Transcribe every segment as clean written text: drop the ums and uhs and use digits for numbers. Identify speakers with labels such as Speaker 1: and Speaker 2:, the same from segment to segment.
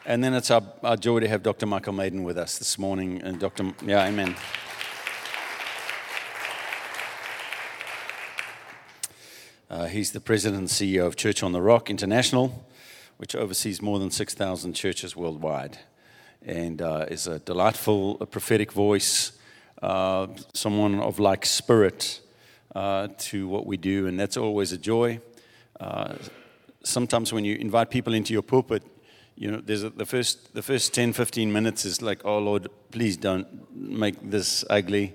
Speaker 1: And then it's our joy to have Dr. Michael Maiden with us this morning. And amen. He's the president and CEO of Church on the Rock International, which oversees more than 6,000 churches worldwide, and is a delightful, prophetic voice, someone of like spirit to what we do, and that's always a joy. Sometimes when you invite people into your pulpit, there's the first 10, 15 minutes is like, oh Lord, please don't make this ugly,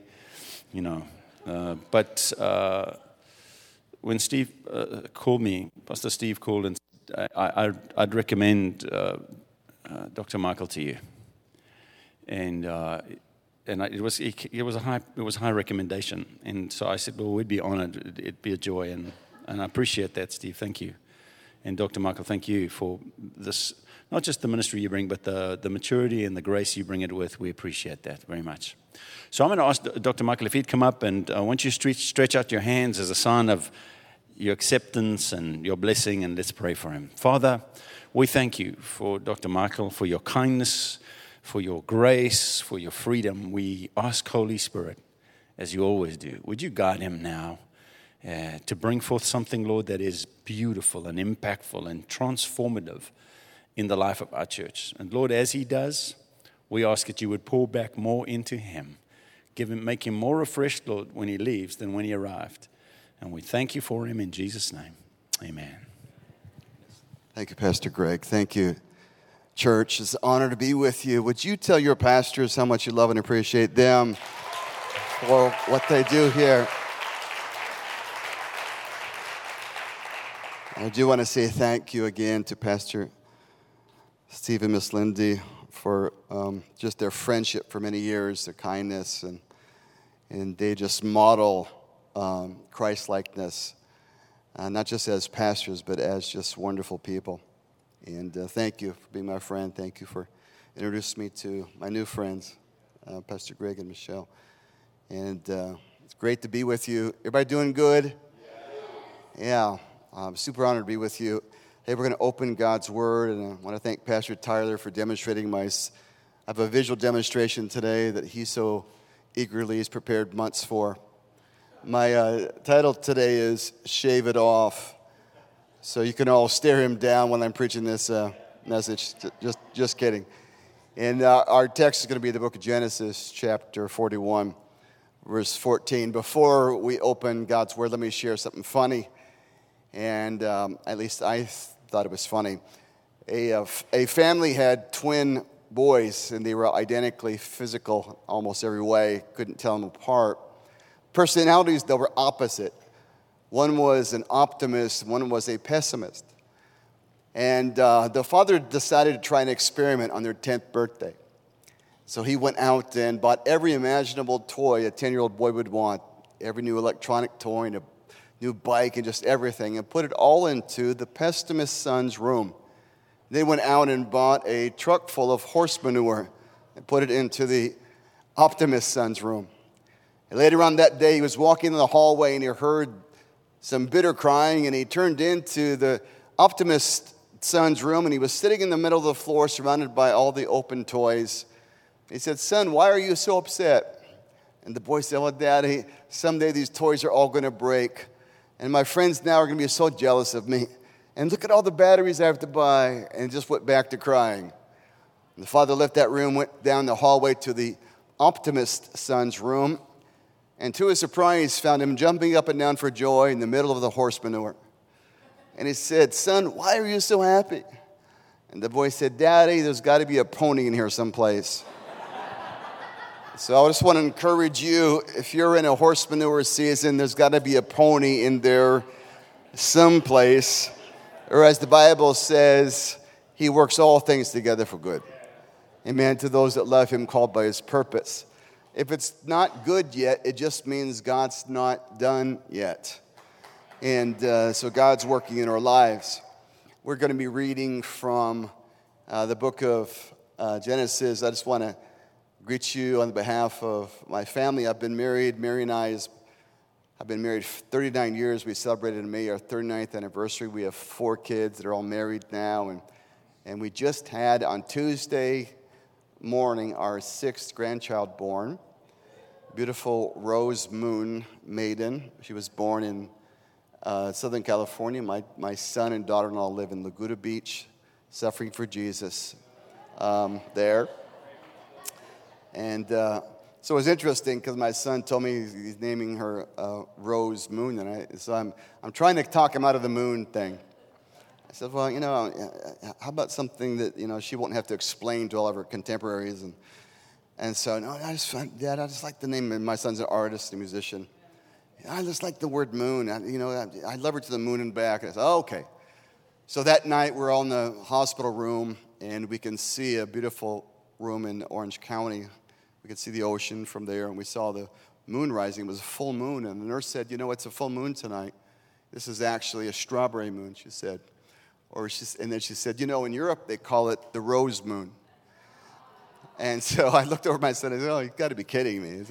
Speaker 1: But when Steve called me, Pastor Steve called, and I'd recommend Dr. Michael to you, and it was a high recommendation, and so I said, well, we'd be honored, it'd be a joy, and I appreciate that, Steve. Thank you, and Dr. Michael, thank you for this. Not just the ministry you bring, but the maturity and the grace you bring it with. We appreciate that very much. So I'm going to ask Dr. Michael if he'd come up, and I want you to stretch out your hands as a sign of your acceptance and your blessing, and let's pray for him. Father, we thank you for Dr. Michael, for your kindness, for your grace, for your freedom. We ask, Holy Spirit, as you always do, would you guide him now to bring forth something, Lord, that is beautiful and impactful and transformative in the life of our church. And Lord, as he does, we ask that you would pour back more into him. Make him more refreshed, Lord, when he leaves than when he arrived. And we thank you for him in Jesus' name. Amen.
Speaker 2: Thank you, Pastor Greg. Thank you, church. It's an honor to be with you. Would you tell your pastors how much you love and appreciate them for what they do here? I do want to say thank you again to Pastor Steve and Miss Lindy for just their friendship for many years, their kindness, and they just model Christ-likeness, not just as pastors, but as just wonderful people. And thank you for being my friend. Thank you for introducing me to my new friends, Pastor Greg and Michelle. And it's great to be with you. Everybody doing good? Yeah. I'm super honored to be with you. Hey, we're going to open God's Word, and I want to thank Pastor Tyler for demonstrating I have a visual demonstration today that he so eagerly has prepared months for. My title today is Shave It Off. So you can all stare him down when I'm preaching this message. Just kidding. And our text is going to be the book of Genesis, chapter 41, verse 14. Before we open God's Word, let me share something funny. And at least I thought it was funny. A family had twin boys, and they were identically physical almost every way. Couldn't tell them apart. Personalities, though, were opposite. One was an optimist, one was a pessimist. And the father decided to try an experiment on their 10th birthday. So he went out and bought every imaginable toy a 10-year-old boy would want, every new electronic toy and a new bike and just everything, and put it all into the pessimist son's room. They went out and bought a truck full of horse manure and put it into the optimist son's room. And later on that day, he was walking in the hallway and he heard some bitter crying, and he turned into the optimist son's room, and he was sitting in the middle of the floor surrounded by all the open toys. He said, "Son, why are you so upset?" And the boy said, "Well, Daddy, someday these toys are all going to break. And my friends now are going to be so jealous of me. And look at all the batteries I have to buy." And just went back to crying. And the father left that room, went down the hallway to the optimist son's room, and to his surprise, found him jumping up and down for joy in the middle of the horse manure. And he said, "Son, why are you so happy?" And the boy said, "Daddy, there's got to be a pony in here someplace." So I just want to encourage you, if you're in a horse manure season, there's got to be a pony in there someplace. Or as the Bible says, he works all things together for good. Amen. To those that love him, called by his purpose. If it's not good yet, it just means God's not done yet. And so God's working in our lives. We're going to be reading from the book of Genesis. I just want to greet you on behalf of my family. I've been married. Mary and I have been married 39 years. We celebrated in May our 39th anniversary. We have 4 kids that are all married now. And And we just had on Tuesday morning our 6th grandchild born. Beautiful Rose Moon Maiden. She was born in Southern California. My son and daughter-in-law live in Laguna Beach, suffering for Jesus there. And so it was interesting because my son told me he's naming her Rose Moon, and so I'm trying to talk him out of the moon thing. I said, well, how about something that she won't have to explain to all of her contemporaries, and so no, Dad, I just like the name. And my son's an artist, a musician. I just like the word moon. I love her to the moon and back. And I said, oh, okay. So that night we're all in the hospital room, and we can see a beautiful room in Orange County. We could see the ocean from there, and we saw the moon rising. It was a full moon, and the nurse said, it's a full moon tonight. This is actually a strawberry moon, she said. And then she said, in Europe they call it the rose moon. And so I looked over at my son and I said, oh, you've got to be kidding me.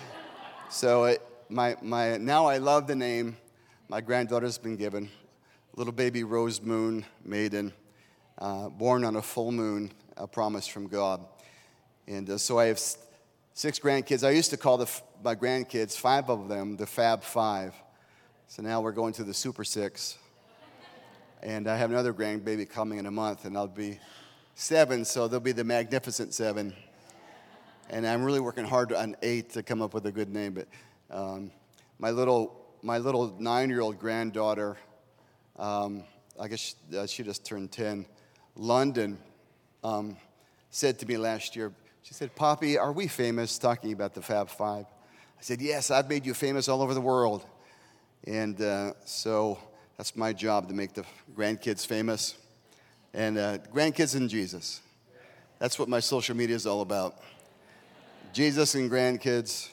Speaker 2: So now I love the name my granddaughter's been given, little baby Rose Moon Maiden, born on a full moon, a promise from God. And so I have 6 grandkids. I used to call my grandkids, 5 of them, the Fab Five. So now we're going to the Super 6. And I have another grandbaby coming in a month, and I'll be 7, so they'll be the Magnificent 7. And I'm really working hard on 8 to come up with a good name. But my little 9-year-old granddaughter, I guess she just turned 10, London, said to me last year, she said, Poppy, are we famous, talking about the Fab Five? I said, yes, I've made you famous all over the world. And so that's my job, to make the grandkids famous. And grandkids and Jesus. That's what my social media is all about. Jesus and grandkids.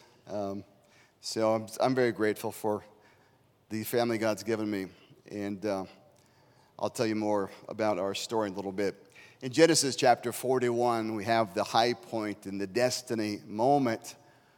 Speaker 2: So I'm very grateful for the family God's given me. And I'll tell you more about our story in a little bit. In Genesis chapter 41, we have the high point and the destiny moment.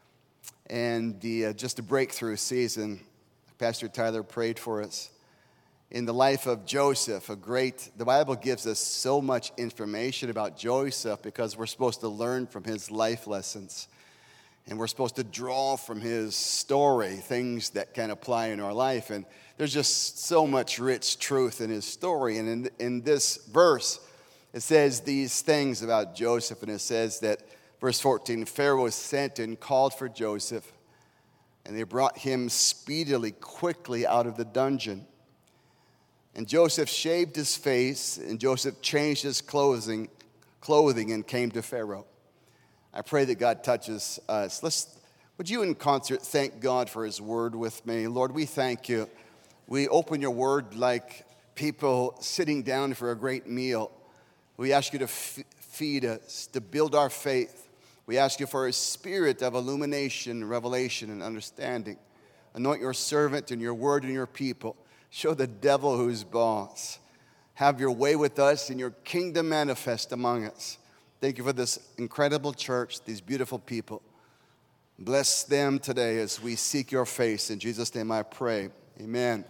Speaker 2: And just a breakthrough season. Pastor Tyler prayed for us. In the life of Joseph, the Bible gives us so much information about Joseph because we're supposed to learn from his life lessons. And we're supposed to draw from his story things that can apply in our life. And there's just so much rich truth in his story. And in this verse, it says these things about Joseph. And it says that, verse 14, Pharaoh sent and called for Joseph. And they brought him speedily, quickly out of the dungeon. And Joseph shaved his face, and Joseph changed his clothing and came to Pharaoh. I pray that God touches us. Would you in concert thank God for his word with me? Lord, we thank you. We open your word like people sitting down for a great meal. We ask you to feed us, to build our faith. We ask you for a spirit of illumination, revelation, and understanding. Anoint your servant and your word and your people. Show the devil who's boss. Have your way with us and your kingdom manifest among us. Thank you for this incredible church, these beautiful people. Bless them today as we seek your face. In Jesus' name I pray. Amen.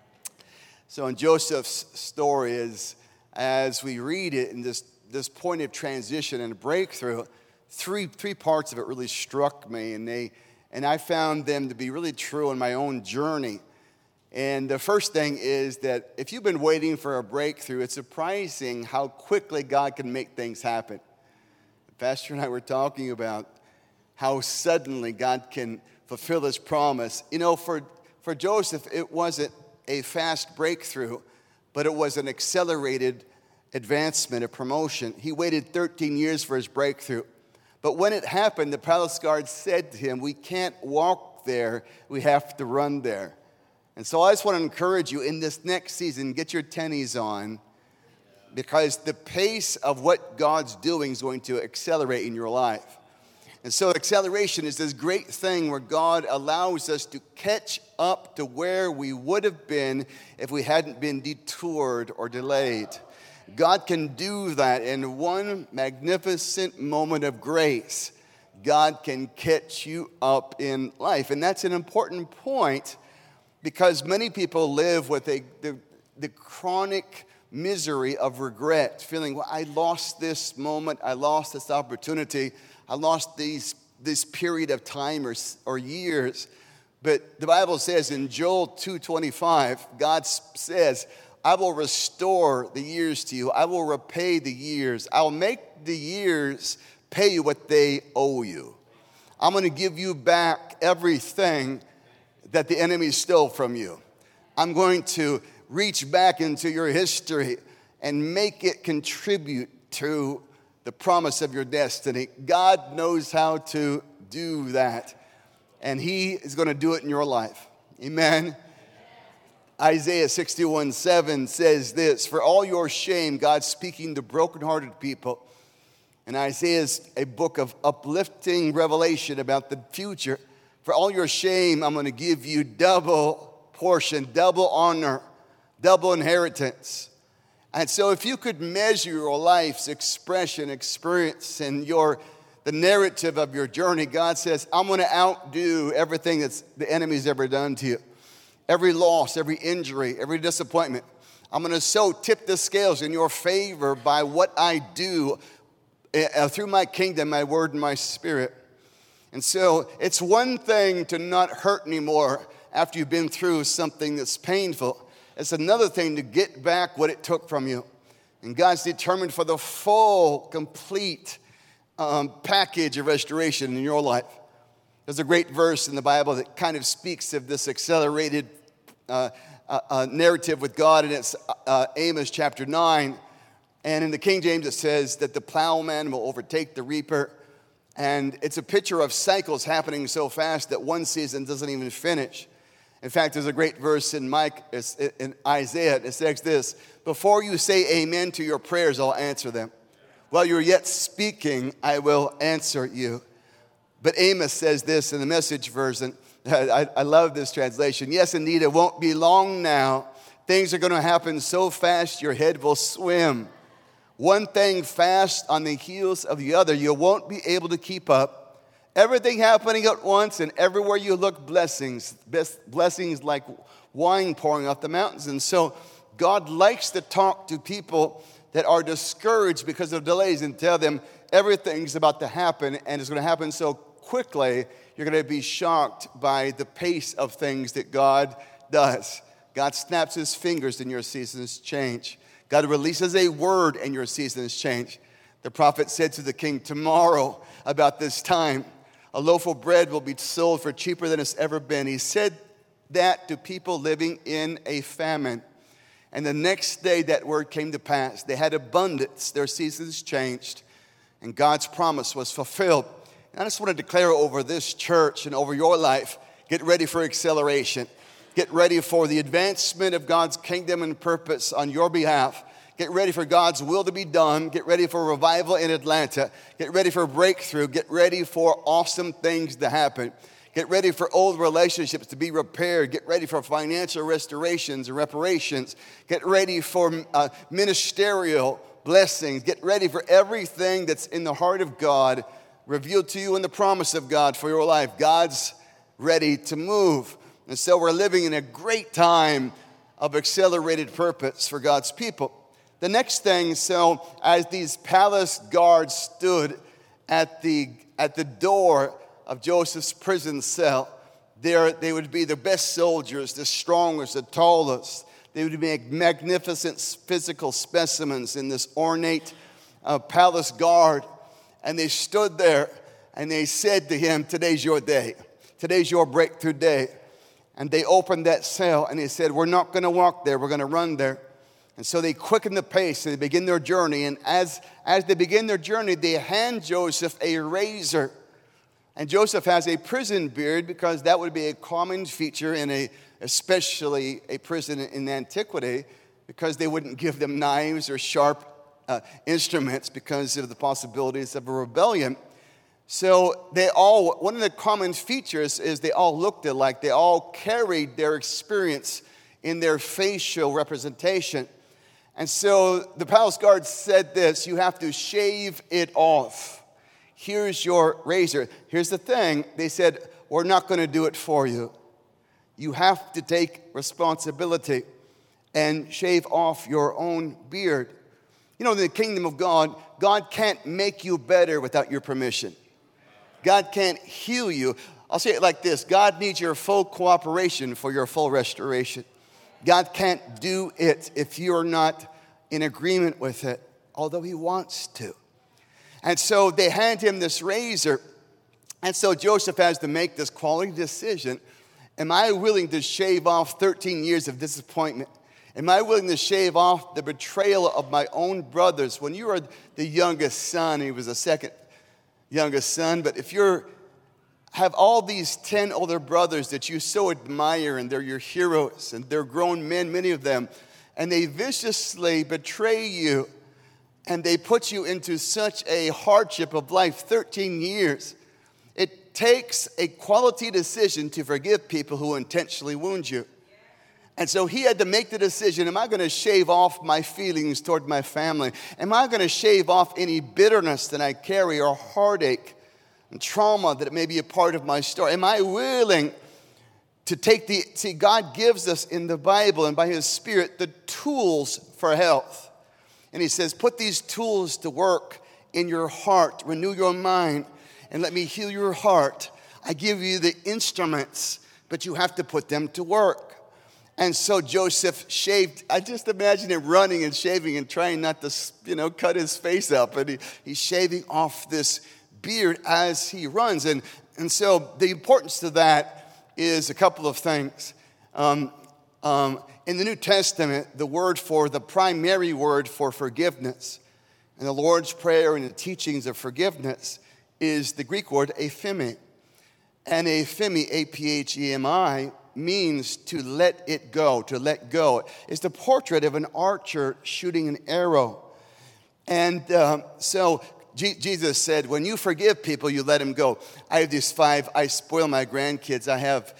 Speaker 2: So in Joseph's story, as we read it in this point of transition and breakthrough, three parts of it really struck me, and I found them to be really true in my own journey. And the first thing is that if you've been waiting for a breakthrough, it's surprising how quickly God can make things happen. Pastor and I were talking about how suddenly God can fulfill his promise. For Joseph, it wasn't a fast breakthrough, but it was an accelerated advancement, a promotion. He waited 13 years for his breakthrough. But when it happened, the palace guard said to him, we can't walk there, we have to run there. And so I just want to encourage you in this next season, get your tennies on, because the pace of what God's doing is going to accelerate in your life. And so acceleration is this great thing where God allows us to catch up to where we would have been if we hadn't been detoured or delayed. God can do that in one magnificent moment of grace. God can catch you up in life. And that's an important point, because many people live with the chronic misery of regret, feeling, well, I lost this moment, I lost this opportunity, I lost this period of time or years. But the Bible says in Joel 2:25, God says, I will restore the years to you. I will repay the years. I'll make the years pay you what they owe you. I'm going to give you back everything that the enemy stole from you. I'm going to reach back into your history and make it contribute to the promise of your destiny. God knows how to do that, and he is going to do it in your life. Amen. Isaiah 61:7 says this, for all your shame, God's speaking to brokenhearted people. And Isaiah is a book of uplifting revelation about the future. For all your shame, I'm going to give you double portion, double honor, double inheritance. And so if you could measure your life's expression, experience, and the narrative of your journey, God says, I'm going to outdo everything that's the enemy's ever done to you. Every loss, every injury, every disappointment. I'm going to so tip the scales in your favor by what I do through my kingdom, my word, and my spirit. And so it's one thing to not hurt anymore after you've been through something that's painful. It's another thing to get back what it took from you. And God's determined for the full, complete package of restoration in your life. There's a great verse in the Bible that kind of speaks of this accelerated narrative with God, and it's Amos chapter 9. And in the King James, it says that the plowman will overtake the reaper. And it's a picture of cycles happening so fast that one season doesn't even finish. In fact, there's a great verse in Isaiah. It says this, before you say amen to your prayers, I'll answer them. While you're yet speaking, I will answer you. But Amos says this in the Message version. I love this translation. Yes, indeed, it won't be long now. Things are going to happen so fast your head will swim. One thing fast on the heels of the other. You won't be able to keep up. Everything happening at once, and everywhere you look, blessings. Blessings like wine pouring off the mountains. And so God likes to talk to people that are discouraged because of delays and tell them everything's about to happen, and it's going to happen so quickly, you're going to be shocked by the pace of things that God does. God snaps his fingers and your seasons change. God releases a word and your seasons change. The prophet said to the king, tomorrow about this time, a loaf of bread will be sold for cheaper than it's ever been. He said that to people living in a famine. And the next day that word came to pass. They had abundance. Their seasons changed. And God's promise was fulfilled. And I just want to declare over this church and over your life, get ready for acceleration. Get ready for the advancement of God's kingdom and purpose on your behalf. Get ready for God's will to be done. Get ready for revival in Atlanta. Get ready for breakthrough. Get ready for awesome things to happen. Get ready for old relationships to be repaired. Get ready for financial restorations and reparations. Get ready for ministerial blessings. Get ready for everything that's in the heart of God revealed to you in the promise of God for your life. God's ready to move. And so we're living in a great time of accelerated purpose for God's people. The next thing, so as these palace guards stood at the door of Joseph's prison cell, they would be the best soldiers, the strongest, the tallest. They would be magnificent physical specimens in this ornate palace guard. And they stood there and they said to him, today's your day. Today's your breakthrough day. And they opened that cell and they said, we're not going to walk there. We're going to run there. And so they quickened the pace and they begin their journey. And as they begin their journey, they hand Joseph a razor. And Joseph has a prison beard because that would be a common feature in especially a prison in antiquity, because they wouldn't give them knives or sharp instruments because of the possibilities of a rebellion. So one of the common features is they all looked alike. They all carried their experience in their facial representation. And so the palace guard said this, you have to shave it off. Here's your razor. Here's the thing. They said, we're not going to do it for you. You have to take responsibility. and shave off your own beard. You know, in the kingdom of God, God can't make you better without your permission. God can't heal you. I'll say it like this. God needs your full cooperation for your full restoration. God can't do it if you're not in agreement with it, although he wants to. And so they hand him this razor. And so Joseph has to make this quality decision. Am I willing to shave off 13 years of disappointment? Am I willing to shave off the betrayal of my own brothers? When you are the youngest son, he was the second youngest son, but if you have all these 10 older brothers that you so admire, and they're your heroes, and they're grown men, many of them, and they viciously betray you, and they put you into such a hardship of life, 13 years, it takes a quality decision to forgive people who intentionally wound you. And so he had to make the decision, am I going to shave off my feelings toward my family? Am I going to shave off any bitterness that I carry, or heartache and trauma that may be a part of my story? Am I willing to take see, God gives us in the Bible and by his Spirit the tools for health. And he says, put these tools to work in your heart, renew your mind, and let me heal your heart. I give you the instruments, but you have to put them to work. And so Joseph shaved. I just imagine him running and shaving and trying not to, cut his face up. And he's shaving off this beard as he runs. And so the importance to that is a couple of things. In the New Testament, the primary word for forgiveness, and the Lord's Prayer and the teachings of forgiveness is the Greek word aphemi. And aphemi, A-P-H-E-M-I, means to let it go, to let go. It's the portrait of an archer shooting an arrow. And so Jesus said, when you forgive people, you let them go. I have these 5, I spoil my grandkids. I have,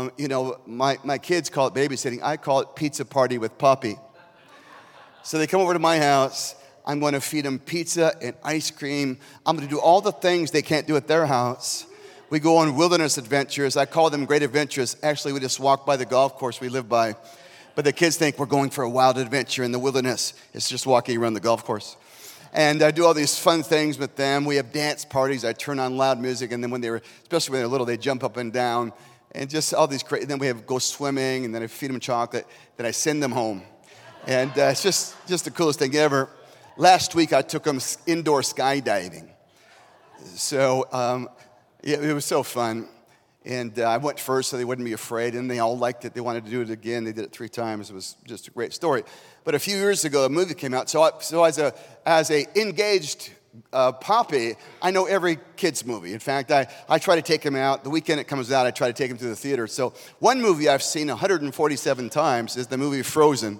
Speaker 2: my kids call it babysitting. I call it pizza party with Poppy. So they come over to my house. I'm going to feed them pizza and ice cream. I'm going to do all the things they can't do at their house. We go on wilderness adventures. I call them great adventures. Actually, we just walk by the golf course we live by. But the kids think we're going for a wild adventure in the wilderness. It's just walking around the golf course. And I do all these fun things with them. We have dance parties. I turn on loud music. And then especially when they're little, they jump up and down. And just all these crazy. Then we go swimming. And then I feed them chocolate. Then I send them home. And it's just the coolest thing ever. Last week, I took them indoor skydiving. So, it was so fun. And I went first so they wouldn't be afraid. And they all liked it. They wanted to do it again. They did it 3 times. It was just a great story. But a few years ago, a movie came out. So as a engaged Poppy, I know every kid's movie. In fact, I try to take him out. The weekend it comes out, I try to take him to the theater. So one movie I've seen 147 times is the movie Frozen.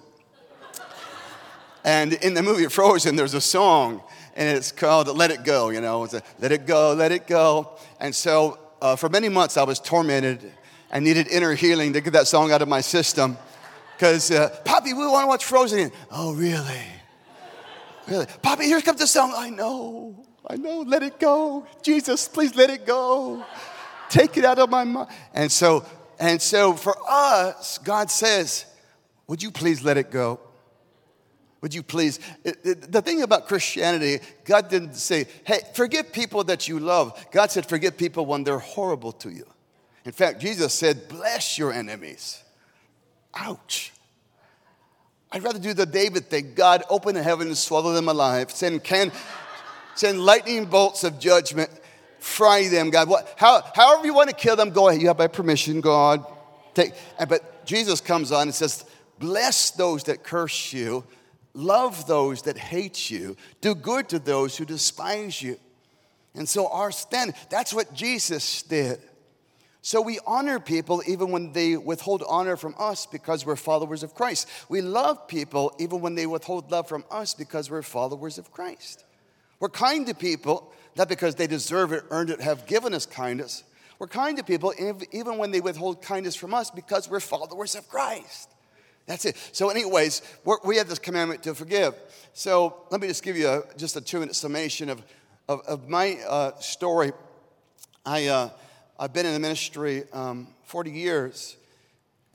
Speaker 2: And in the movie Frozen, there's a song. And it's called Let It Go, It's a, let it go, let it go. And so for many months, I was tormented. I needed inner healing to get that song out of my system. Because, Poppy, we want to watch Frozen again. Oh, really? Really? Poppy, here comes the song. I know. Let it go. Jesus, please let it go. Take it out of my mind. And so for us, God says, would you please let it go? Would you please? The thing about Christianity, God didn't say, hey, forgive people that you love. God said, forgive people when they're horrible to you. In fact, Jesus said, bless your enemies. Ouch. I'd rather do the David thing. God, open the heavens and swallow them alive. Send lightning bolts of judgment. Fry them, God. However you want to kill them, go ahead. You have my permission, God. But Jesus comes on and says, bless those that curse you. Love those that hate you. Do good to those who despise you. And so our stand, that's what Jesus did. So we honor people even when they withhold honor from us because we're followers of Christ. We love people even when they withhold love from us because we're followers of Christ. We're kind to people, not because they deserve it, earned it, have given us kindness. We're kind to people even when they withhold kindness from us because we're followers of Christ. That's it. So anyways, we have this commandment to forgive. So let me just give you just a 2-minute summation of my story. I've been in the ministry 40 years.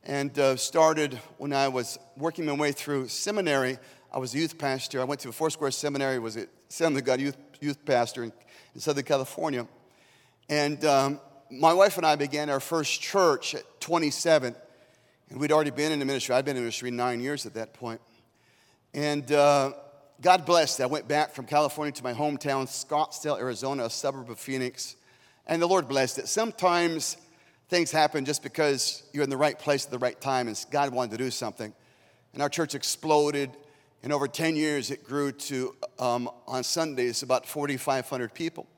Speaker 2: and started when I was working my way through seminary. I was a youth pastor. I went to Foursquare Seminary, was a Assembly of God youth pastor in Southern California. And my wife and I began our first church at 27, and we'd already been in the ministry. I'd been in the ministry 9 years at that point. And God blessed. I went back from California to my hometown, Scottsdale, Arizona, a suburb of Phoenix, and the Lord blessed it. Sometimes things happen just because you're in the right place at the right time, and God wanted to do something. And our church exploded. And over 10 years, it grew to, on Sundays, about 4,500 people.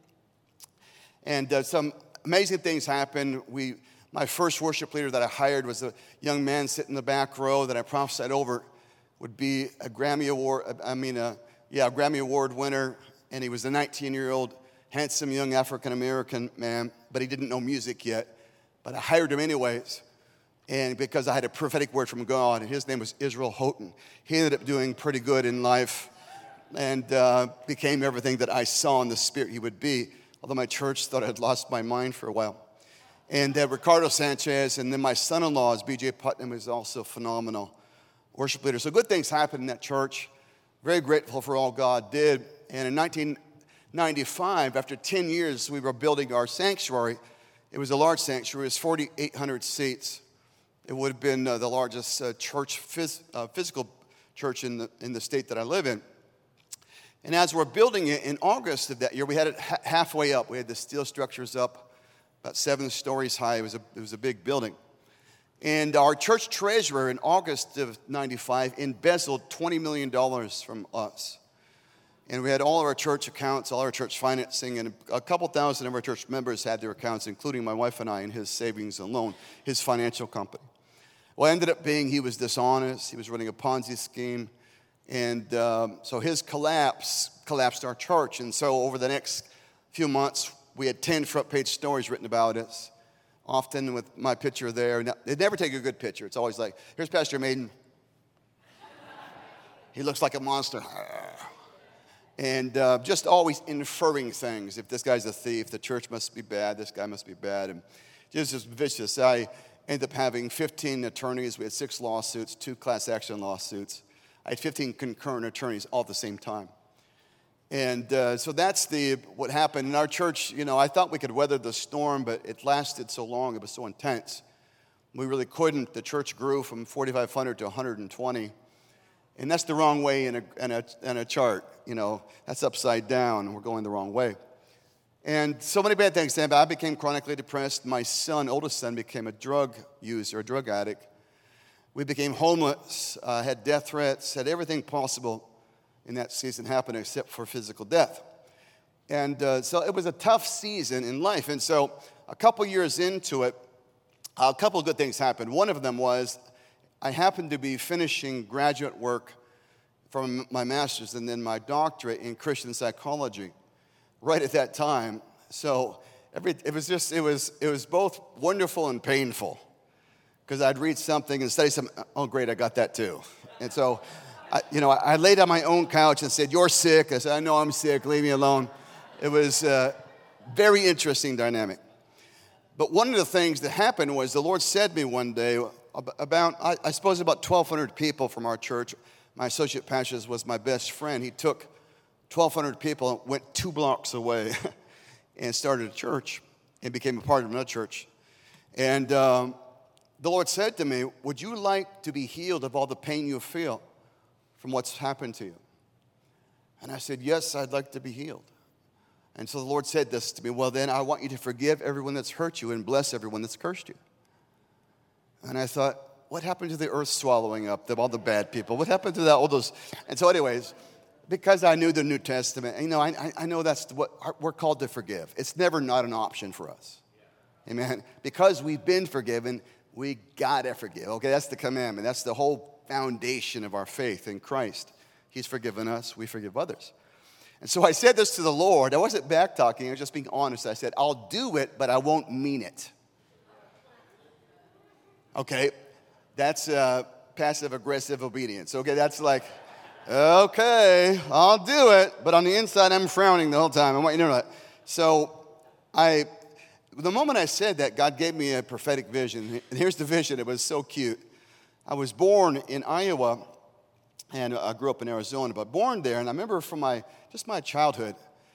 Speaker 2: And some amazing things happened. My first worship leader that I hired was a young man sitting in the back row that I prophesied over would be a Grammy Award winner. And he was a 19-year-old, handsome young African-American man, but he didn't know music yet. But I hired him anyways. And because I had a prophetic word from God, and his name was Israel Houghton. He ended up doing pretty good in life and became everything that I saw in the spirit he would be, although my church thought I'd lost my mind for a while. And Ricardo Sanchez, and then my son-in-law is B.J. Putnam, who's also a phenomenal worship leader. So good things happened in that church. Very grateful for all God did. And in 1995, after 10 years, we were building our sanctuary. It was a large sanctuary. It was 4,800 seats. It would have been the largest physical church in the state that I live in. And as we're building it in August of that year, we had it halfway up. We had the steel structures up, about 7 stories high. It was a big building. And our church treasurer in August of 95 embezzled $20 million from us. And we had all of our church accounts, all our church financing, and a couple thousand of our church members had their accounts, including my wife and I in his savings and loan, his financial company. Well, it ended up being he was dishonest. He was running a Ponzi scheme. And so his collapsed our church. And so over the next few months, we had 10 front-page stories written about us, often with my picture there. They'd never take a good picture. It's always like, here's Pastor Maiden. He looks like a monster. And just always inferring things. If this guy's a thief, the church must be bad, this guy must be bad. And just vicious. I ended up having 15 attorneys. We had 6 lawsuits, 2 class action lawsuits. I had 15 concurrent attorneys all at the same time. And so that's what happened. In our church, I thought we could weather the storm, but it lasted so long. It was so intense. We really couldn't. The church grew from 4,500 to 120. And that's the wrong way in a chart. That's upside down. We're going the wrong way. And so many bad things happened. I became chronically depressed. My oldest son, became a drug user, a drug addict. We became homeless, had death threats, had everything possible in that season happen except for physical death. And so it was a tough season in life. And so a couple years into it, a couple of good things happened. One of them was I happened to be finishing graduate work from my master's and then my doctorate in Christian psychology right at that time. So it was both wonderful and painful because I'd read something and study something. Oh, great, I got that too. And so, I laid on my own couch and said, "You're sick." I said, "I know I'm sick. Leave me alone." It was a very interesting dynamic. But one of the things that happened was the Lord said to me one day about 1,200 people from our church. My associate pastor was my best friend. He took 1,200 people and went 2 blocks away and started a church and became a part of another church. And the Lord said to me, "Would you like to be healed of all the pain you feel from what's happened to you?" And I said, "Yes, I'd like to be healed." And so the Lord said this to me, "Well, then I want you to forgive everyone that's hurt you and bless everyone that's cursed you." And I thought, what happened to the earth swallowing up all the bad people? What happened to all those? And so anyways, because I knew the New Testament, I know that's what we're called to forgive. It's never not an option for us. Amen. Because we've been forgiven, we gotta forgive. Okay, that's the commandment. That's the whole foundation of our faith in Christ. He's forgiven us, we forgive others. And so I said this to the Lord. I wasn't back talking, I was just being honest. I said, "I'll do it, but I won't mean it." Okay, that's passive-aggressive obedience. Okay, that's like, okay, I'll do it, but on the inside I'm frowning the whole time. I want you to know that. So the moment I said that, God gave me a prophetic vision. And here's the vision. It was so cute. I was born in Iowa, and I grew up in Arizona, but born there. And I remember from my childhood,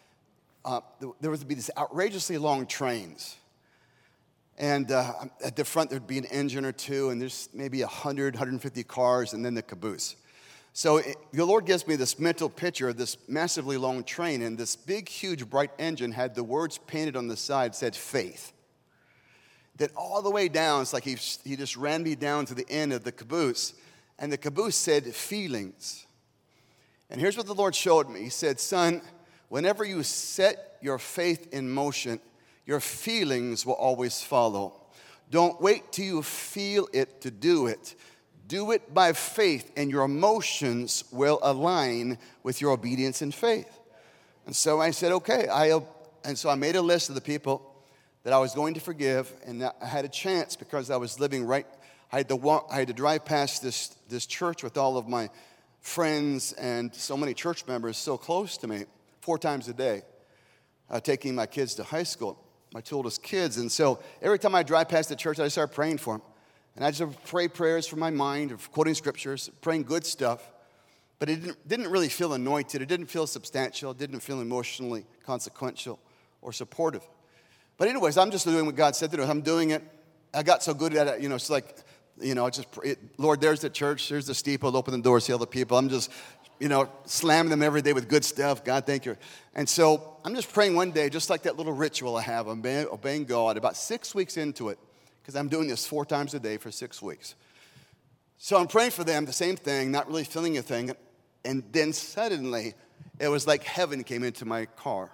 Speaker 2: there would be these outrageously long trains. And at the front, there'd be an engine or two, and there's maybe 100, 150 cars, and then the caboose. So the Lord gives me this mental picture of this massively long train, and this big, huge, bright engine had the words painted on the side, said faith. That all the way down, it's like he just ran me down to the end of the caboose, and the caboose said feelings. And here's what the Lord showed me. He said, son, whenever you set your faith in motion, your feelings will always follow. Don't wait till you feel it to do it. Do it by faith, and your emotions will align with your obedience and faith. And so I said, okay. And so I made a list of the people that I was going to forgive, and I had a chance because I was living right. I had to drive past this church with all of my friends and so many church members so close to me 4 times a day, taking my kids to high school, my two oldest kids. And so every time I drive past the church, I start praying for them. And I just pray prayers from my mind, of quoting scriptures, praying good stuff. But it didn't really feel anointed. It didn't feel substantial. It didn't feel emotionally consequential or supportive. But anyways, I'm just doing what God said to do. I'm doing it. I got so good at it, it's like, Lord, there's the church. There's the steeple. Open the doors, see all the people. I'm just, slamming them every day with good stuff. God, thank you. And so I'm just praying one day, just like that little ritual I have, obeying God, about 6 weeks into it, because I'm doing this 4 times a day for 6 weeks. So I'm praying for them, the same thing, not really feeling a thing. And then suddenly, it was like heaven came into my car.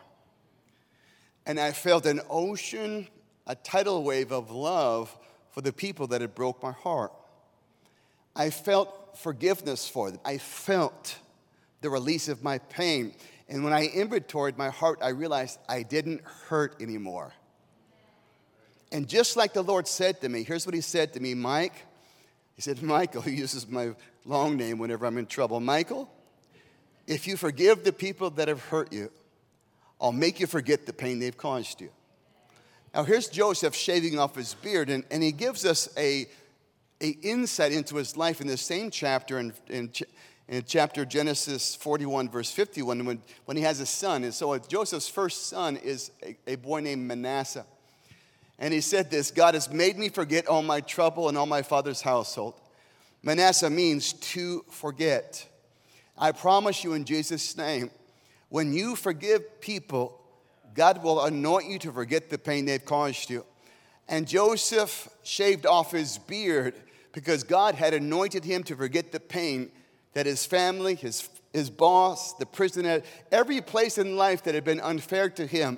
Speaker 2: And I felt an ocean, a tidal wave of love for the people that had broke my heart. I felt forgiveness for them. I felt the release of my pain. And when I inventoried my heart, I realized I didn't hurt anymore. And just like the Lord said to me, here's what he said to me, Mike. He said, Michael, he uses my long name whenever I'm in trouble. Michael, if you forgive the people that have hurt you, I'll make you forget the pain they've caused you. Now, here's Joseph shaving off his beard, and he gives us a insight into his life in this same chapter, in chapter Genesis 41, verse 51, when he has a son. And so Joseph's first son is a boy named Manasseh. And he said this, God has made me forget all my trouble and all my father's household. Manasseh means to forget. I promise you in Jesus' name, when you forgive people, God will anoint you to forget the pain they've caused you. And Joseph shaved off his beard because God had anointed him to forget the pain that his family, his boss, the prison, every place in life that had been unfair to him,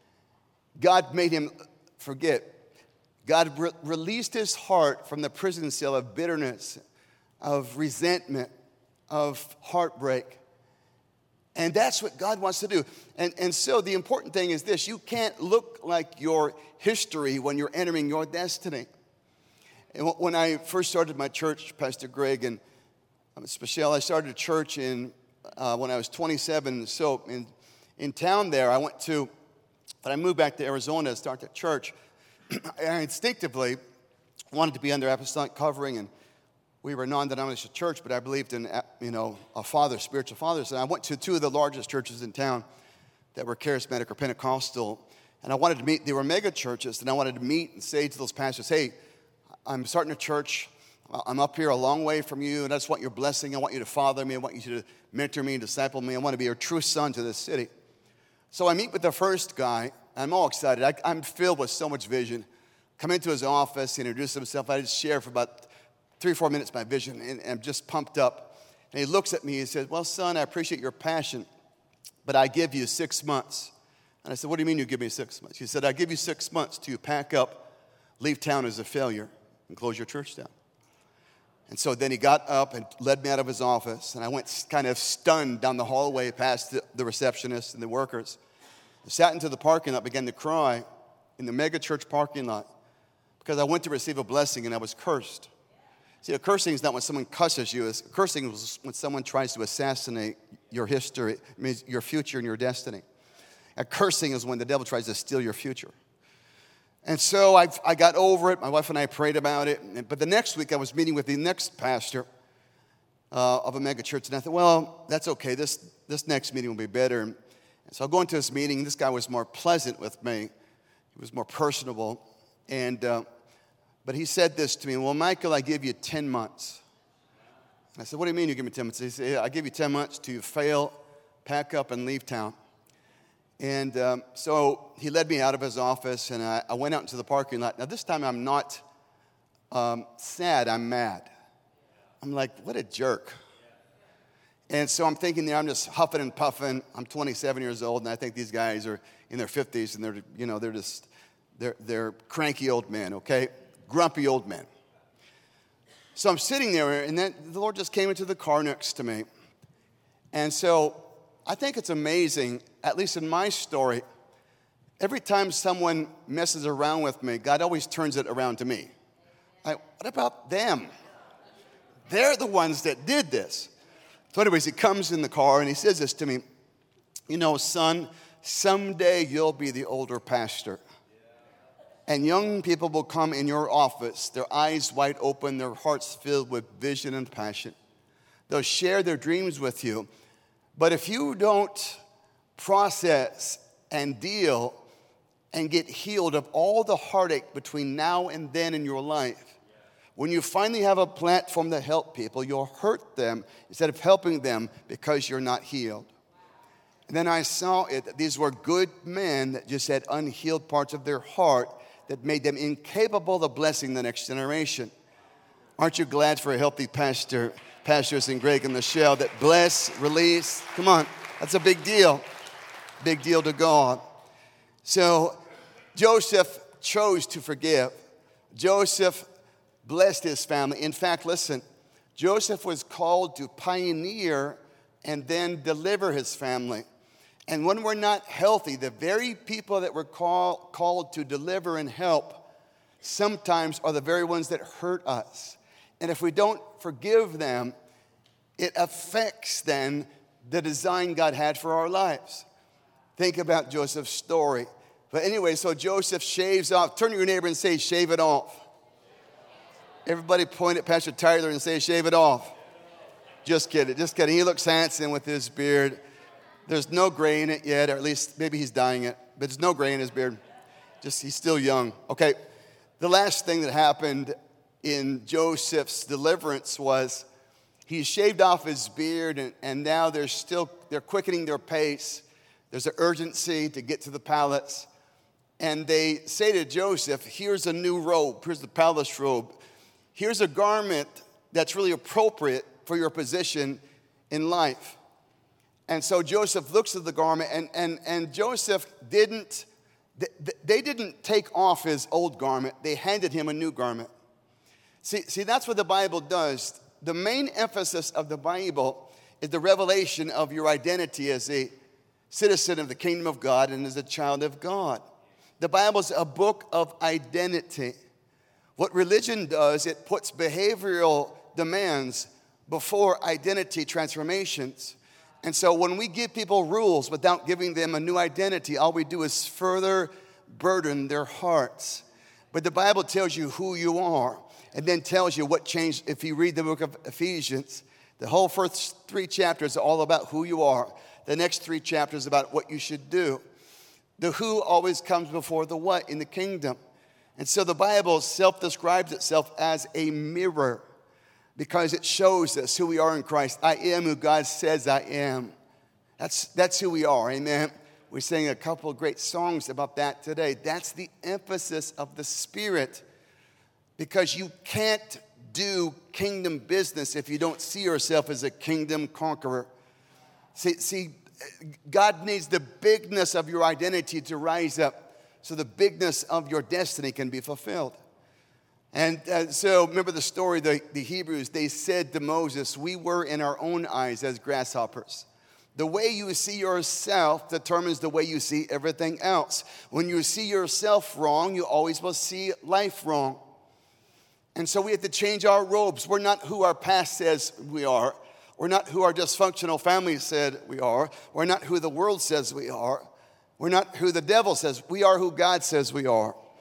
Speaker 2: God made him forget. God released his heart from the prison cell of bitterness, of resentment, of heartbreak. And that's what God wants to do. And so the important thing is this: you can't look like your history when you're entering your destiny. And when I first started my church, Pastor Greg and Ms. Michelle, I started a church when I was 27. So in town there, when I moved back to Arizona to start the church, I instinctively wanted to be under apostolic covering, and we were a non-denominational church, but I believed in, spiritual fathers. And I went to 2 of the largest churches in town that were charismatic or Pentecostal. And I wanted to meet, they were mega churches, and I wanted to meet and say to those pastors, hey, I'm starting a church. I'm up here a long way from you, and I just want your blessing. I want you to father me. I want you to mentor me and disciple me. I want to be a true son to this city. So I meet with the first guy. I'm all excited. I'm filled with so much vision. Come into his office, he introduced himself. I just share for about 3 or 4 minutes my vision, and I'm just pumped up. And he looks at me and says, well, son, I appreciate your passion, but I give you 6 months. And I said, what do you mean you give me 6 months? He said, I give you 6 months to pack up, leave town as a failure, and close your church down. And so then he got up and led me out of his office, and I went kind of stunned down the hallway past the receptionist and the workers. I sat into the parking lot, began to cry in the mega church parking lot because I went to receive a blessing and I was cursed. See, a cursing is not when someone cusses you. A cursing is when someone tries to assassinate your history, your future and your destiny. A cursing is when the devil tries to steal your future. And so I got over it. My wife and I prayed about it. But the next week I was meeting with the next pastor of a mega church. And I thought, well, that's okay. This next meeting will be better. And so I go into this meeting. This guy was more pleasant with me. He was more personable. But he said this to me, well, Michael, I give you 10 months. I said, what do you mean you give me 10 months? He said, I give you 10 months to fail, pack up, and leave town. And so he led me out of his office, and I went out into the parking lot. Now, this time I'm not sad, I'm mad. I'm like, what a jerk. And so I'm thinking there, I'm just huffing and puffing. I'm 27 years old, and I think these guys are in their 50s, and they're cranky old men, okay? Grumpy old men. So I'm sitting there, and then the Lord just came into the car next to me. And so I think it's amazing, at least in my story, every time someone messes around with me, God always turns it around to me. What about them? They're the ones that did this. So anyways, he comes in the car and he says this to me, you know, son, someday you'll be the older pastor. And young people will come in your office, their eyes wide open, their hearts filled with vision and passion. They'll share their dreams with you. But if you don't process and deal and get healed of all the heartache between now and then in your life, when you finally have a platform to help people, you'll hurt them instead of helping them because you're not healed. And then I saw it that these were good men that just had unhealed parts of their heart that made them incapable of blessing the next generation. Aren't you glad for a healthy pastors in Greg and Michelle that bless, release? Come on, that's a big deal. Big deal to God. So Joseph chose to forgive. Joseph blessed his family. In fact, listen, Joseph was called to pioneer and then deliver his family. And when we're not healthy, the very people that we're called to deliver and help sometimes are the very ones that hurt us. And if we don't forgive them, it affects then the design God had for our lives. Think about Joseph's story. But anyway, so Joseph shaves off. Turn to your neighbor and say, shave it off. Everybody point at Pastor Tyler and say, shave it off. Just kidding, just kidding. He looks handsome with his beard. There's no gray in it yet, or at least maybe he's dyeing it. But there's no gray in his beard. Just, he's still young. Okay, the last thing that happened in Joseph's deliverance was he shaved off his beard, and now they're quickening their pace. There's an urgency to get to the palace. And they say to Joseph, here's a new robe. Here's the palace robe. Here's a garment that's really appropriate for your position in life. And so Joseph looks at the garment, and Joseph they didn't take off his old garment. They handed him a new garment. See, that's what the Bible does. The main emphasis of the Bible is the revelation of your identity as a citizen of the kingdom of God and as a child of God. The Bible is a book of identity. What religion does, it puts behavioral demands before identity transformations. And so when we give people rules without giving them a new identity, all we do is further burden their hearts. But the Bible tells you who you are and then tells you what changed. If you read the book of Ephesians, the whole first 3 chapters are all about who you are. The next 3 chapters about what you should do. The who always comes before the what in the kingdom. And so the Bible self-describes itself as a mirror because it shows us who we are in Christ. I am who God says I am. That's who we are, amen. We sang a couple of great songs about that today. That's the emphasis of the Spirit because you can't do kingdom business if you don't see yourself as a kingdom conqueror. See, God needs the bigness of your identity to rise up so the bigness of your destiny can be fulfilled. And so remember the story, the Hebrews, they said to Moses, we were in our own eyes as grasshoppers. The way you see yourself determines the way you see everything else. When you see yourself wrong, you always will see life wrong. And so we have to change our robes. We're not who our past says we are. We're not who our dysfunctional family said we are. We're not who the world says we are. We're not who the devil says. We are who God says we are.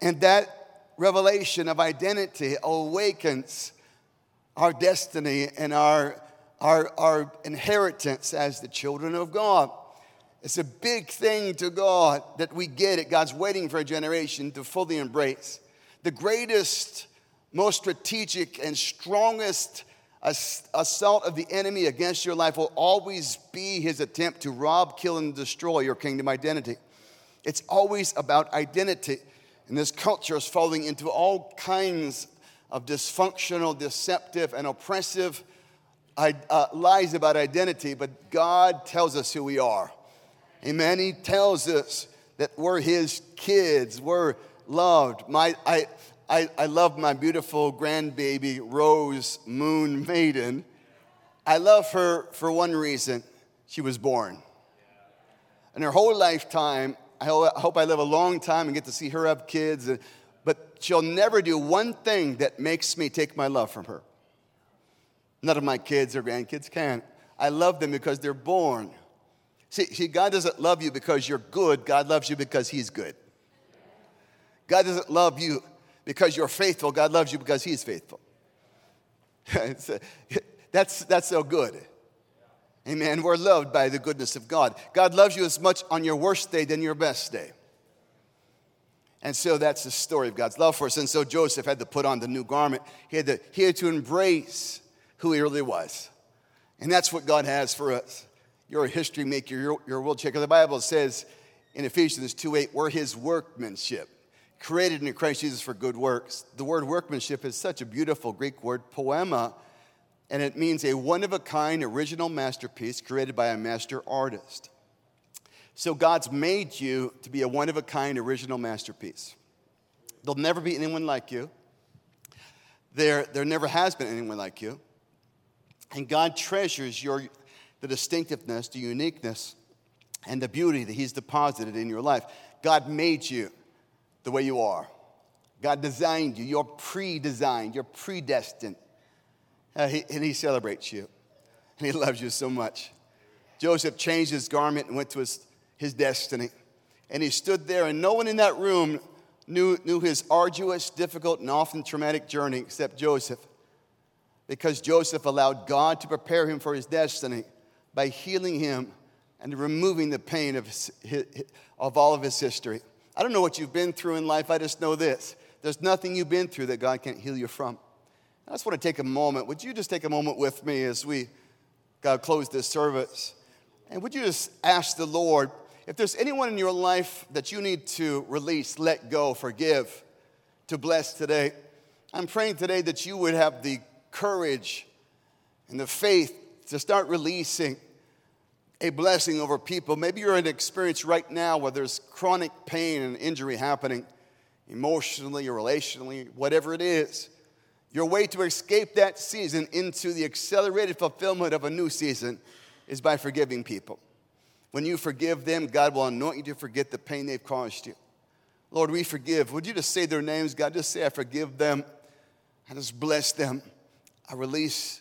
Speaker 2: And that revelation of identity awakens our destiny and our inheritance as the children of God. It's a big thing to God that we get it. God's waiting for a generation to fully embrace. The greatest, most strategic, and strongest assault of the enemy against your life will always be his attempt to rob, kill, and destroy your kingdom identity. It's always about identity. And this culture is falling into all kinds of dysfunctional, deceptive, and oppressive lies about identity. But God tells us who we are. Amen. He tells us that we're his kids. We're loved. I love my beautiful grandbaby, Rose Moon Maiden. I love her for one reason. She was born. And her whole lifetime, I hope I live a long time and get to see her have kids. But she'll never do one thing that makes me take my love from her. None of my kids or grandkids can. I love them because they're born. See, God doesn't love you because you're good. God loves you because he's good. God doesn't love you because you're faithful. God loves you because he's faithful. That's so good. Amen. We're loved by the goodness of God. God loves you as much on your worst day than your best day. And so that's the story of God's love for us. And so Joseph had to put on the new garment. He had to embrace who he really was. And that's what God has for us. You're a history maker. You're a world checker. The Bible says in Ephesians 2:8, we're his workmanship, created in Christ Jesus for good works. The word workmanship is such a beautiful Greek word, poema, and it means a one-of-a-kind original masterpiece created by a master artist. So God's made you to be a one-of-a-kind original masterpiece. There'll never be anyone like you. There never has been anyone like you. And God treasures the distinctiveness, the uniqueness, and the beauty that he's deposited in your life. God made you the way you are. God designed you. You're pre-designed. You're predestined. And he celebrates you. And he loves you so much. Joseph changed his garment and went to his destiny. And he stood there, and no one in that room knew his arduous, difficult, and often traumatic journey except Joseph. Because Joseph allowed God to prepare him for his destiny by healing him and removing the pain of all of his history. I don't know what you've been through in life. I just know this. There's nothing you've been through that God can't heal you from. I just want to take a moment. Would you just take a moment with me as we close this service? And would you just ask the Lord, if there's anyone in your life that you need to release, let go, forgive, to bless today, I'm praying today that you would have the courage and the faith to start releasing a blessing over people. Maybe you're in an experience right now where there's chronic pain and injury happening, emotionally or relationally, whatever it is. Your way to escape that season into the accelerated fulfillment of a new season is by forgiving people. When you forgive them, God will anoint you to forget the pain they've caused you. Lord, we forgive. Would you just say their names? God, just say, I forgive them. I just bless them. I release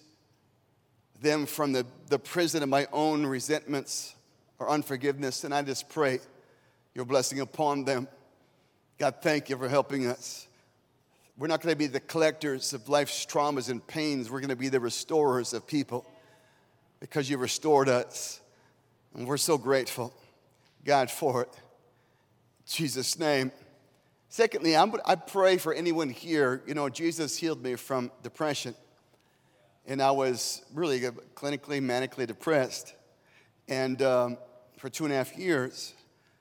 Speaker 2: them from the prison of my own resentments or unforgiveness. And I just pray your blessing upon them. God, thank you for helping us. We're not going to be the collectors of life's traumas and pains. We're going to be the restorers of people because you restored us. And we're so grateful, God, for it. In Jesus' name. Secondly, I pray for anyone here. You know, Jesus healed me from depression. And I was really clinically, manically depressed. And for 2.5 years,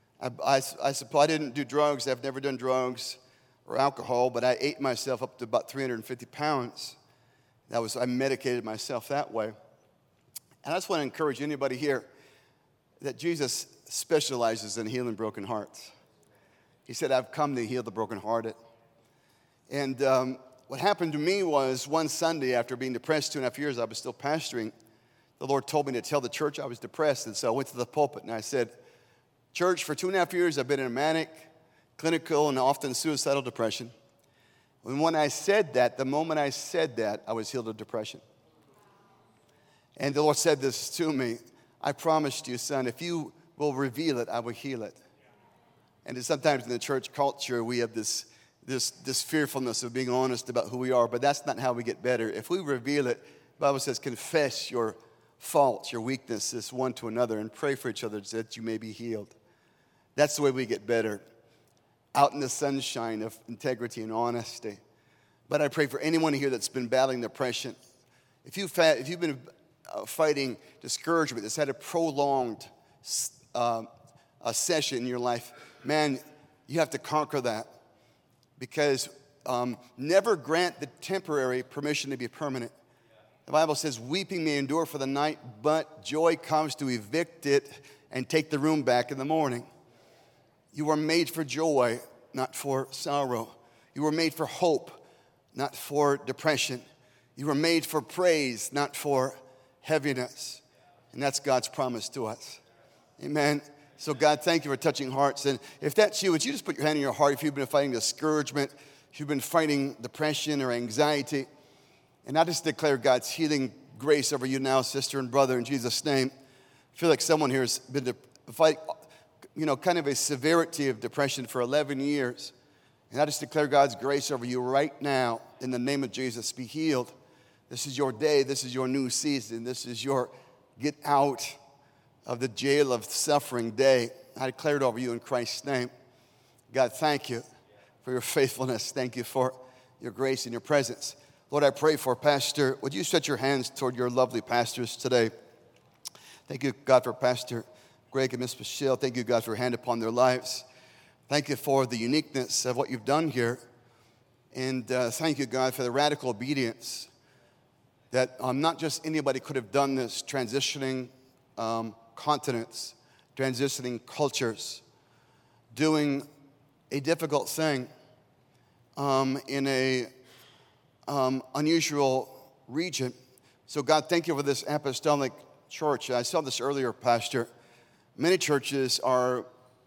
Speaker 2: I didn't do drugs. I've never done drugs or alcohol, but I ate myself up to about 350 pounds. I medicated myself that way. And I just want to encourage anybody here that Jesus specializes in healing broken hearts. He said, I've come to heal the brokenhearted. And what happened to me was one Sunday after being depressed 2.5 years, I was still pastoring. The Lord told me to tell the church I was depressed. And so I went to the pulpit and I said, church, for 2.5 years, I've been in a manic, clinical, and often suicidal depression. And when I said that, the moment I said that, I was healed of depression. And the Lord said this to me, I promised you, son, if you will reveal it, I will heal it. And sometimes in the church culture, we have this this fearfulness of being honest about who we are, but that's not how we get better. If we reveal it, the Bible says, confess your faults, your weaknesses one to another, and pray for each other that you may be healed. That's the way we get better, out in the sunshine of integrity and honesty. But I pray for anyone here that's been battling depression. If you've been fighting discouragement, that's had a prolonged session in your life, man, you have to conquer that. Because never grant the temporary permission to be permanent. The Bible says, weeping may endure for the night, but joy comes to evict it and take the room back in the morning. You were made for joy, not for sorrow. You were made for hope, not for depression. You were made for praise, not for heaviness. And that's God's promise to us. Amen. So God, thank you for touching hearts. And if that's you, would you just put your hand on your heart if you've been fighting discouragement, if you've been fighting depression or anxiety. And I just declare God's healing grace over you now, sister and brother, in Jesus' name. I feel like someone here has been to fight, kind of a severity of depression for 11 years. And I just declare God's grace over you right now in the name of Jesus. Be healed. This is your day. This is your new season. This is your get out of the jail of suffering day. I declare it over you in Christ's name. God, thank you for your faithfulness. Thank you for your grace and your presence. Lord, I pray for Pastor. Would you stretch your hands toward your lovely pastors today? Thank you, God, for Pastor Greg and Miss Michelle. Thank you, God, for your hand upon their lives. Thank you for the uniqueness of what you've done here. And thank you, God, for the radical obedience that not just anybody could have done this, transitioning continents, transitioning cultures, doing a difficult thing in a unusual region. So God, thank you for this apostolic church. I saw this earlier, Pastor. Many churches are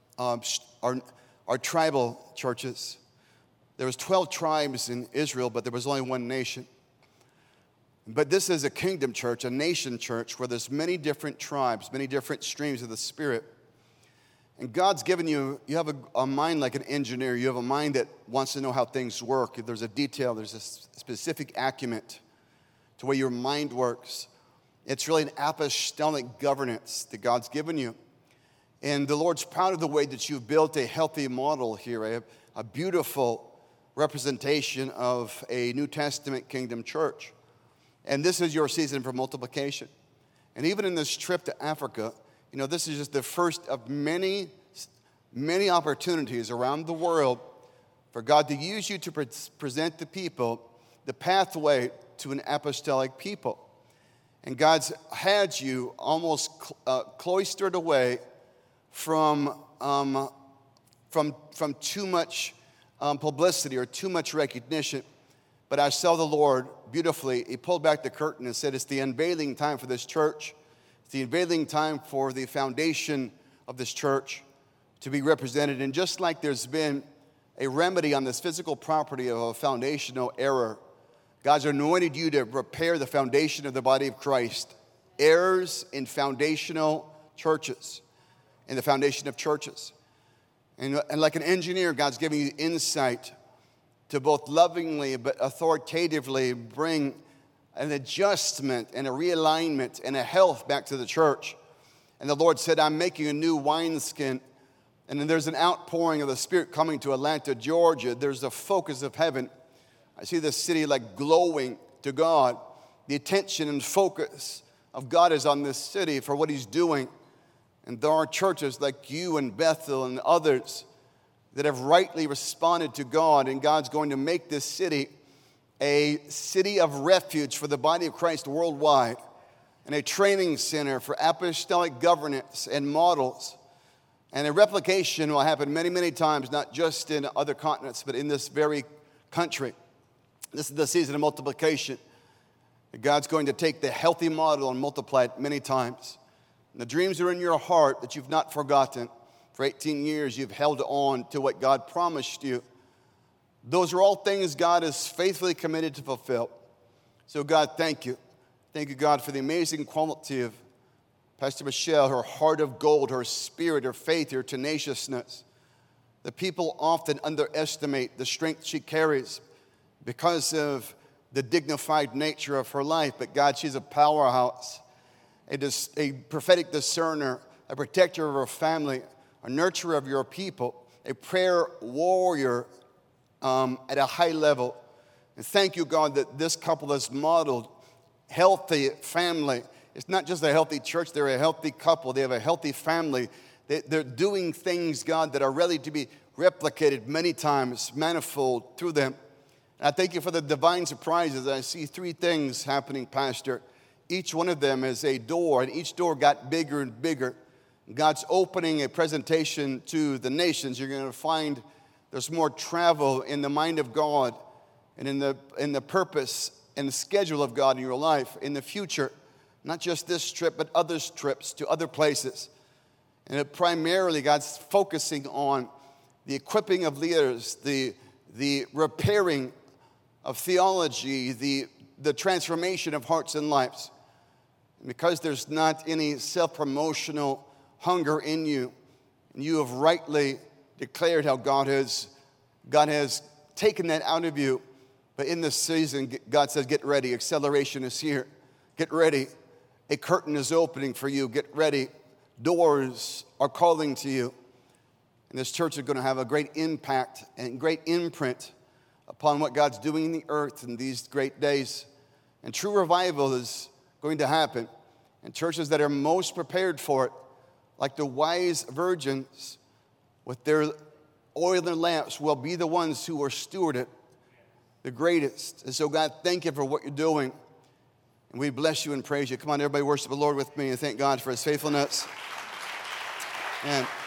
Speaker 2: tribal churches. There was 12 tribes in Israel, but there was only one nation. But this is a kingdom church, a nation church, where there's many different tribes, many different streams of the Spirit. And God's given you have a mind like an engineer. You have a mind that wants to know how things work. If there's a detail, there's a specific acumen to where your mind works. It's really an apostolic governance that God's given you. And the Lord's proud of the way that you've built a healthy model here, a beautiful representation of a New Testament kingdom church. And this is your season for multiplication. And even in this trip to Africa, this is just the first of many, many opportunities around the world for God to use you to present the people the pathway to an apostolic people. And God's had you almost cloistered away from too much publicity or too much recognition. But I saw the Lord beautifully. He pulled back the curtain and said, it's the unveiling time for this church. It's the unveiling time for the foundation of this church to be represented. And just like there's been a remedy on this physical property of a foundational error, God's anointed you to repair the foundation of the body of Christ. Errors in foundational churches, in the foundation of churches. And like an engineer, God's giving you insight to both lovingly but authoritatively bring an adjustment and a realignment and a health back to the church. And the Lord said, I'm making a new wineskin. And then there's an outpouring of the Spirit coming to Atlanta, Georgia. There's a focus of heaven. I see this city like glowing to God. The attention and focus of God is on this city for what He's doing. And there are churches like you and Bethel and others that have rightly responded to God, and God's going to make this city a city of refuge for the body of Christ worldwide, and a training center for apostolic governance and models. And a replication will happen many, many times, not just in other continents, but in this very country. This is the season of multiplication. God's going to take the healthy model and multiply it many times. And the dreams are in your heart that you've not forgotten. For 18 years, you've held on to what God promised you. Those are all things God is faithfully committed to fulfill. So God, thank you. Thank you, God, for the amazing quality of Pastor Michelle, her heart of gold, her spirit, her faith, her tenaciousness. The people often underestimate the strength she carries because of the dignified nature of her life. But God, she's a powerhouse, a prophetic discerner, a protector of her family, a nurturer of your people, a prayer warrior at a high level. And thank you, God, that this couple has modeled healthy family. It's not just a healthy church, they're a healthy couple. They have a healthy family. They're doing things, God, that are ready to be replicated many times, manifold through them. And I thank you for the divine surprises. I see 3 things happening, Pastor. Each one of them is a door, and each door got bigger and bigger. God's opening a presentation to the nations. You're going to find there's more travel in the mind of God and in the purpose and the schedule of God in your life in the future. Not just this trip, but other trips to other places. And primarily, God's focusing on the equipping of leaders, the repairing of theology, the transformation of hearts and lives. And because there's not any self-promotional hunger in you, and you have rightly declared how God has taken that out of you. But in this season, God says, get ready. Acceleration is here. Get ready. A curtain is opening for you. Get ready. Doors are calling to you. And this church is going to have a great impact and great imprint upon what God's doing in the earth in these great days. And true revival is going to happen. And churches that are most prepared for it, like the wise virgins with their oil in their lamps, will be the ones who are stewarded the greatest. And so, God, thank you for what you're doing. And we bless you and praise you. Come on, everybody, worship the Lord with me and thank God for his faithfulness. And